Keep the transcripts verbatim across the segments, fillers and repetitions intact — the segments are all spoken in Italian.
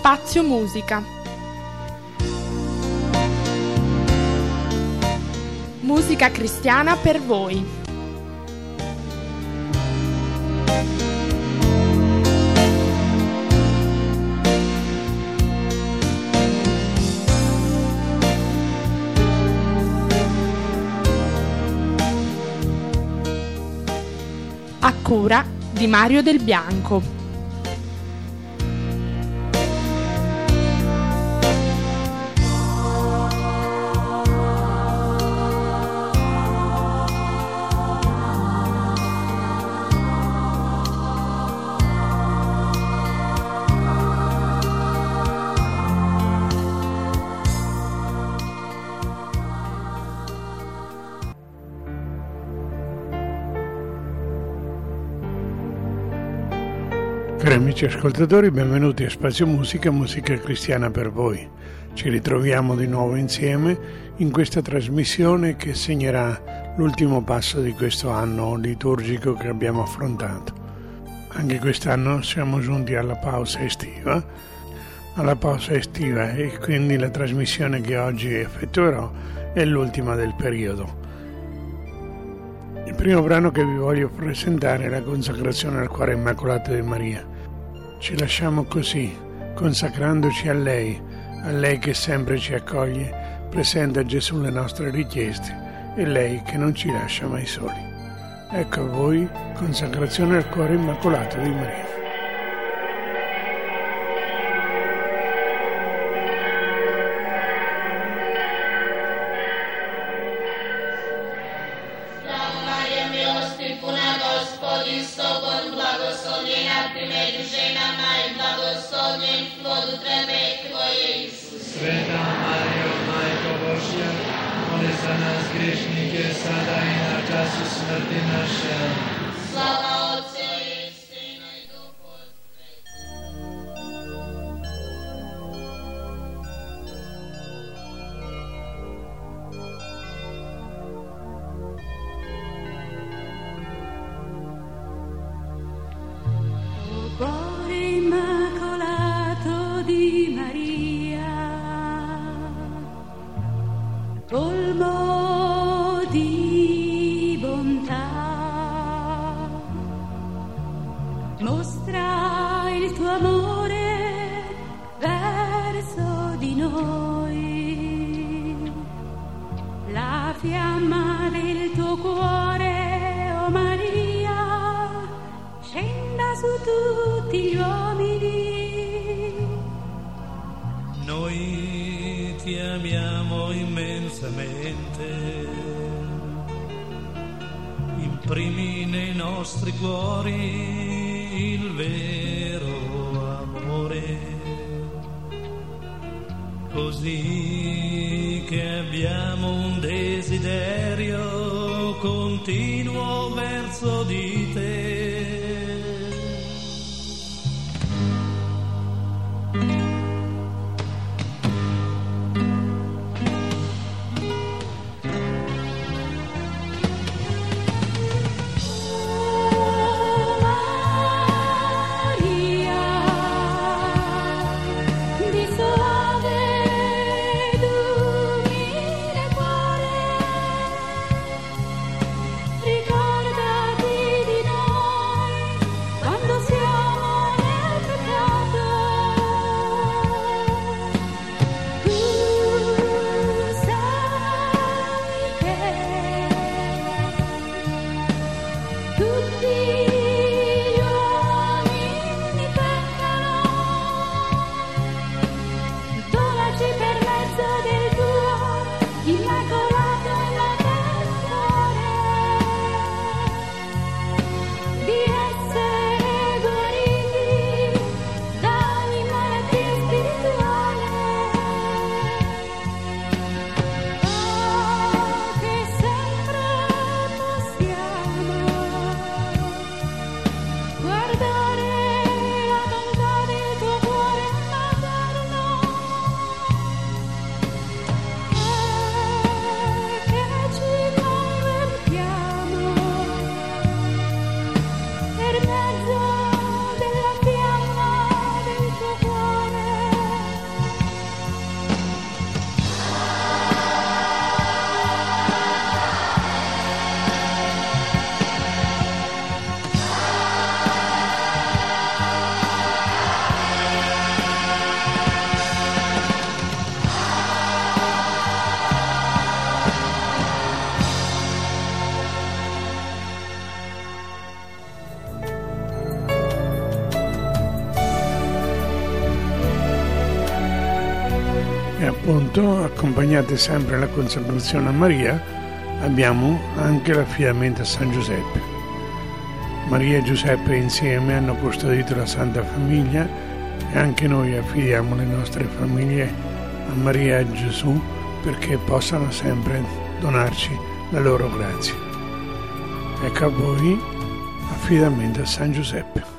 Spazio Musica. Musica cristiana per voi. A cura di Mario Del Bianco. Cari amici ascoltatori, benvenuti a Spazio Musica, musica cristiana per voi. Ci ritroviamo di nuovo insieme in questa trasmissione che segnerà l'ultimo passo di questo anno liturgico che abbiamo affrontato. Anche quest'anno siamo giunti alla pausa estiva, alla pausa estiva e quindi la trasmissione che oggi effettuerò è l'ultima del periodo. Il primo brano che vi voglio presentare è la consacrazione al cuore immacolato di Maria. Ci lasciamo così, consacrandoci a lei, a lei che sempre ci accoglie, presenta a Gesù le nostre richieste e lei che non ci lascia mai soli. Ecco a voi, consacrazione al cuore immacolato di Maria. Sveta Mario, Majko Božja, moli za nas grešnike, sada i na času smrti naše. Slava Otcu i Sinu i Duhu O cuore immacolato di Maria, colmo di bontà, mostra il tuo amore verso di noi, la fiamma del tuo cuore, o Maria, scenda su tutti gli uomini. Noi ti amiamo immensamente, imprimi nei nostri cuori il vero amore, così che abbiamo un desiderio continuo verso di te. Ricordati di noi. E appunto, accompagnate sempre alla consacrazione a Maria, abbiamo anche l'affidamento a San Giuseppe. Maria e Giuseppe insieme hanno custodito la Santa Famiglia e anche noi affidiamo le nostre famiglie a Maria e Gesù perché possano sempre donarci la loro grazia. Ecco a voi affidamento a San Giuseppe.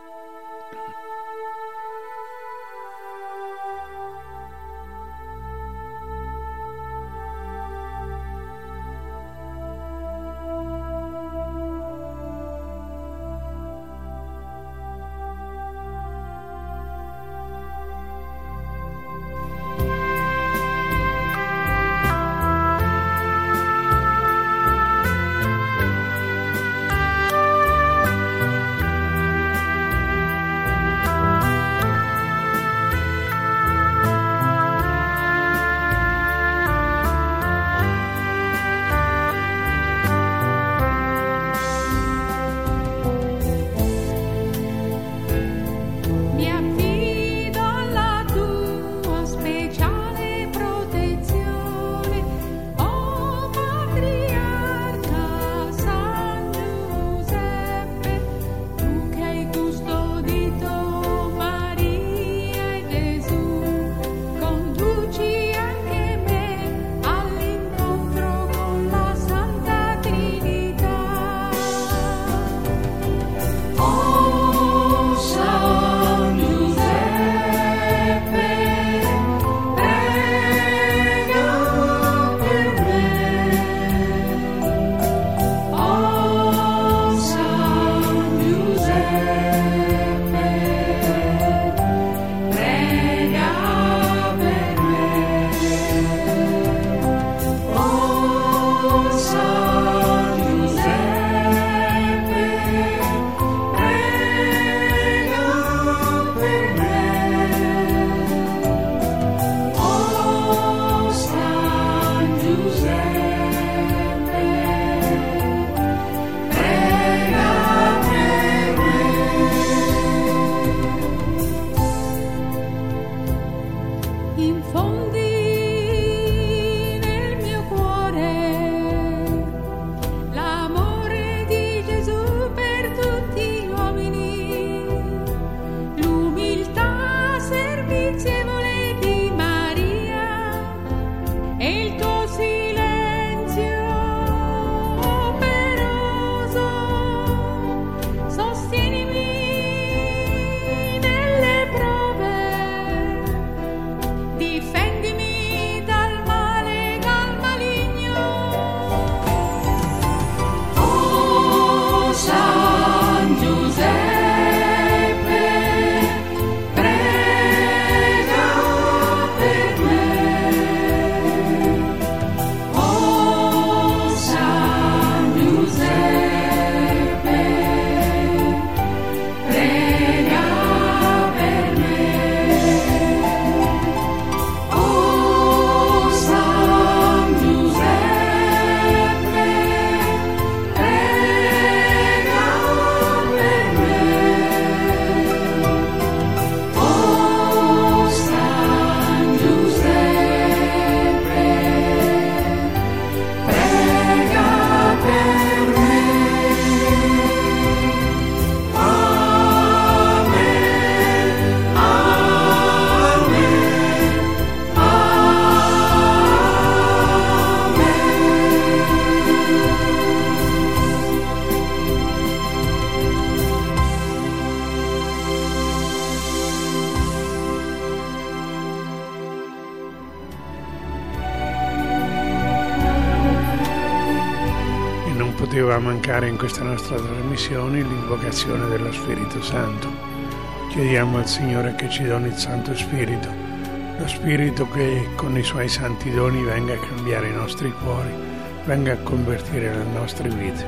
poteva mancare in questa nostra trasmissione l'invocazione dello Spirito Santo. Chiediamo al Signore che ci doni il Santo Spirito, lo Spirito che con i Suoi santi doni venga a cambiare i nostri cuori, venga a convertire le nostre vite.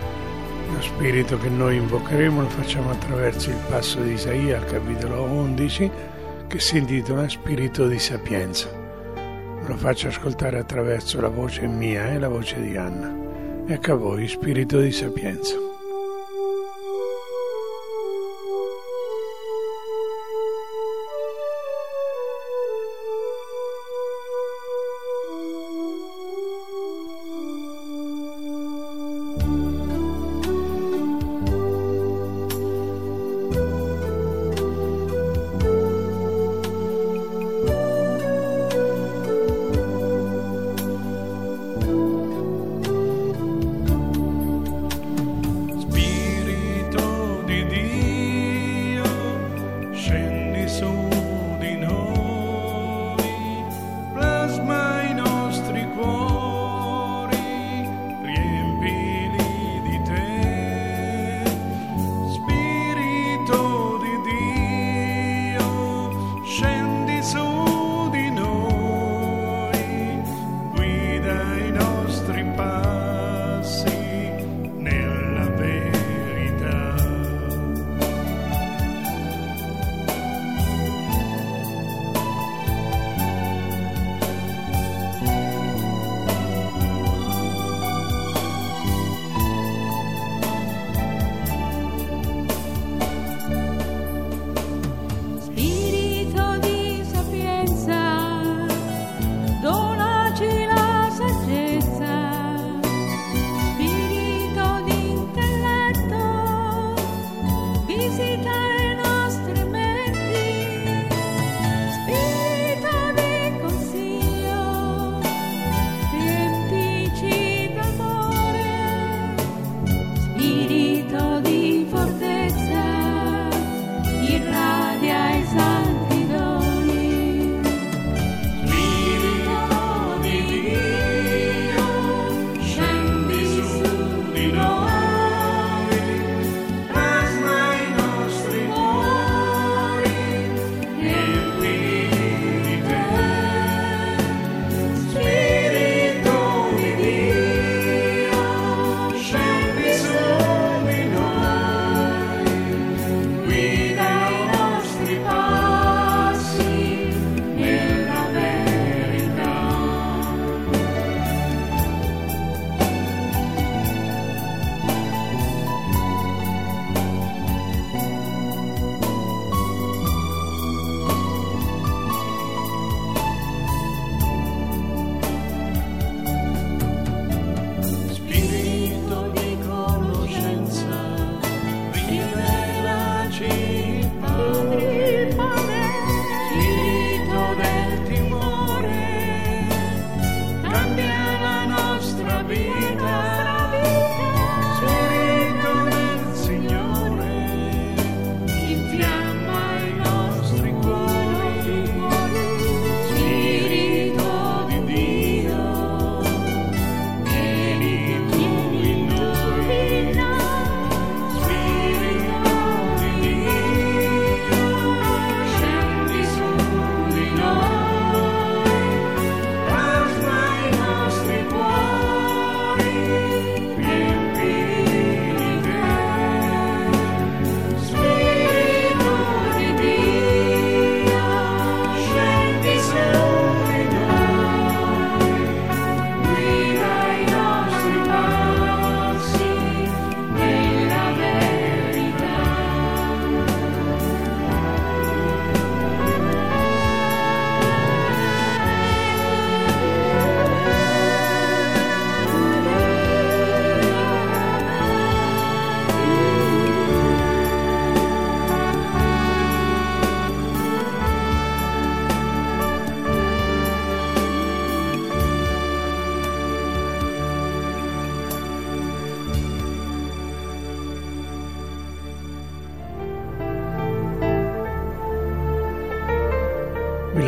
Lo Spirito che noi invocheremo lo facciamo attraverso il passo di Isaia al capitolo undici, che si intitola Spirito di sapienza. Lo faccio ascoltare attraverso la voce mia e la voce di Anna. Ecco a voi, Spirito di sapienza.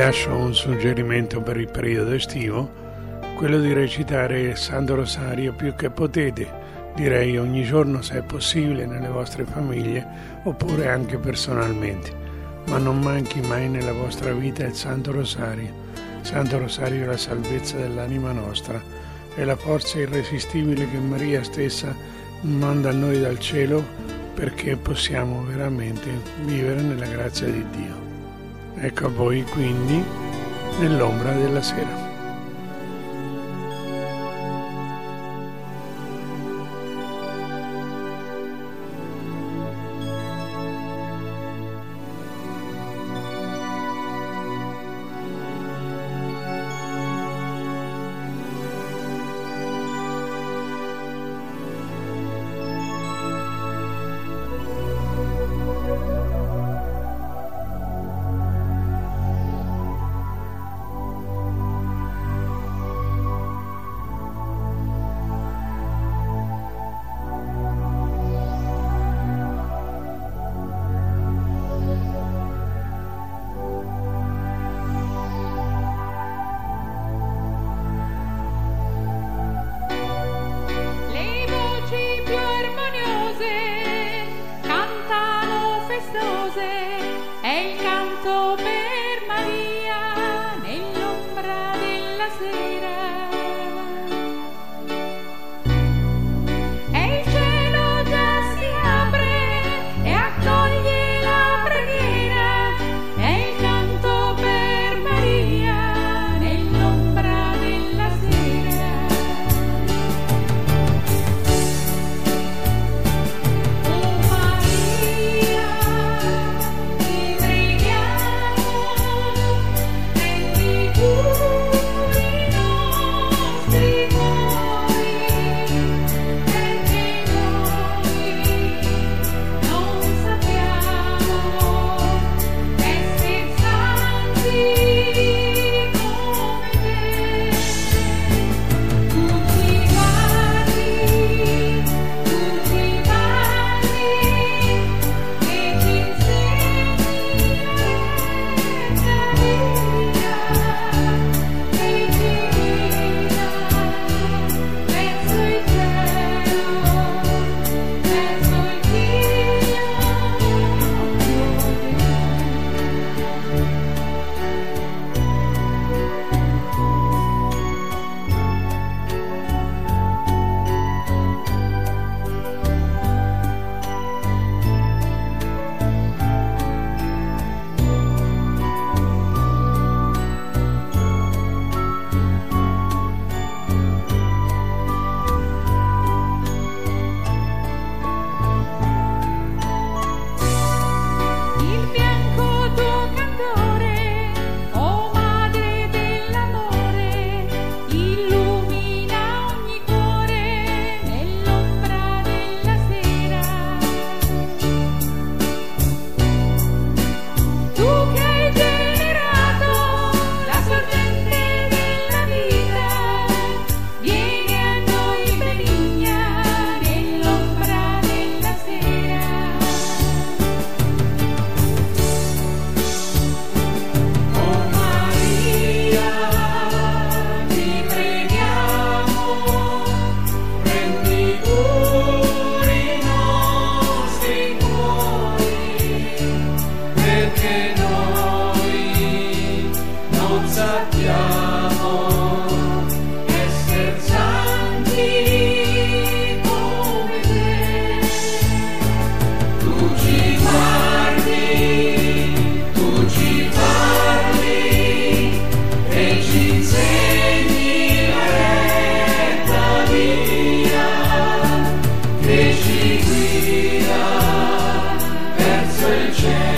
lascio un suggerimento per il periodo estivo, quello di recitare il Santo Rosario più che potete, direi ogni giorno se è possibile nelle vostre famiglie oppure anche personalmente, ma non manchi mai nella vostra vita il Santo Rosario. Santo Rosario è la salvezza dell'anima nostra, è la forza irresistibile che Maria stessa manda a noi dal cielo perché possiamo veramente vivere nella grazia di Dio. Ecco a voi quindi nell'ombra della sera.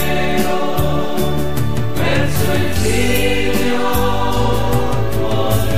Verso il Figlio tuo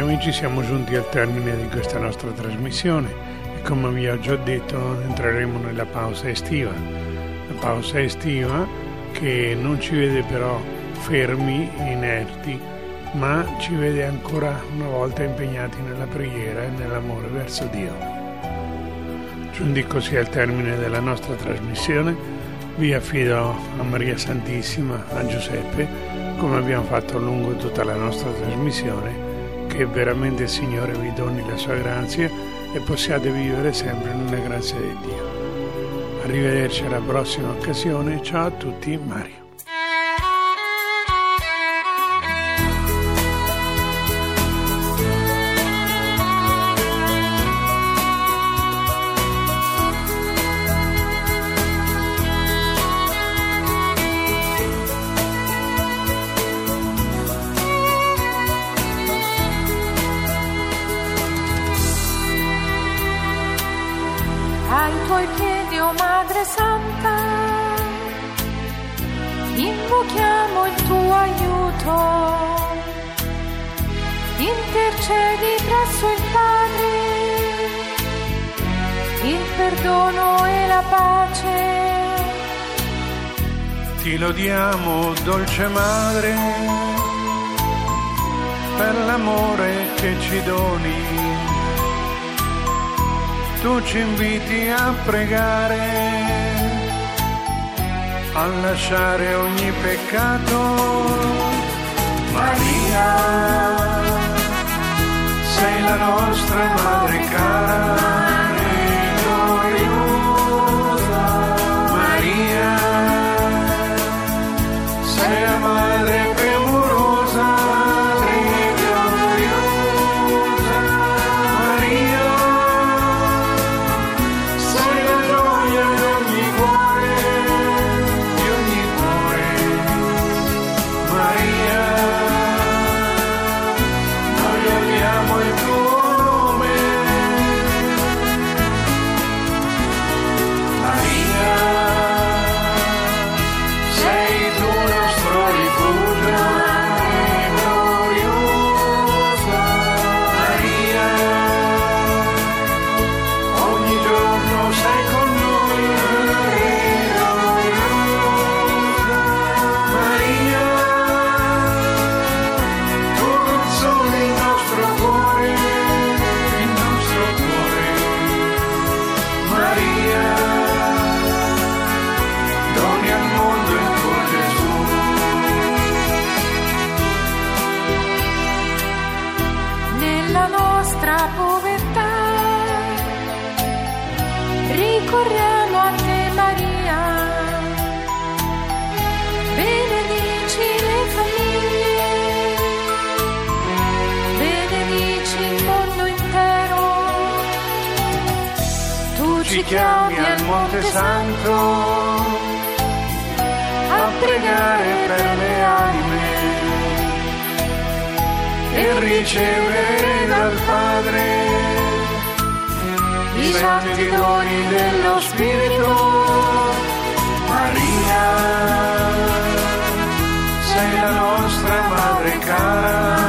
amici, siamo giunti al termine di questa nostra trasmissione e come vi ho già detto entreremo nella pausa estiva. La pausa estiva che non ci vede però fermi, inerti, ma ci vede ancora una volta impegnati nella preghiera e nell'amore verso Dio. Giunti così al termine della nostra trasmissione, vi affido a Maria Santissima, a Giuseppe, come abbiamo fatto lungo tutta la nostra trasmissione, che veramente il Signore vi doni la sua grazia e possiate vivere sempre nella grazia di Dio. Arrivederci alla prossima occasione. Ciao a tutti, Mario. Ai tuoi piedi, o Madre Santa, invochiamo il tuo aiuto, intercedi presso il Padre, il perdono e la pace. Ti lodiamo, dolce Madre, per l'amore che ci doni. Tu ci inviti a pregare, a lasciare ogni peccato. Maria, sei la nostra Madre cara e gloriosa. Maria, sei la Madre premurosa. Ricorriamo a te, Maria, benedici le famiglie, benedici il mondo intero. Tu ci chiami al Monte Santo a pregare per le anime e ricevere dal Padre i santi doni dello Spirito. Maria, sei la nostra Madre cara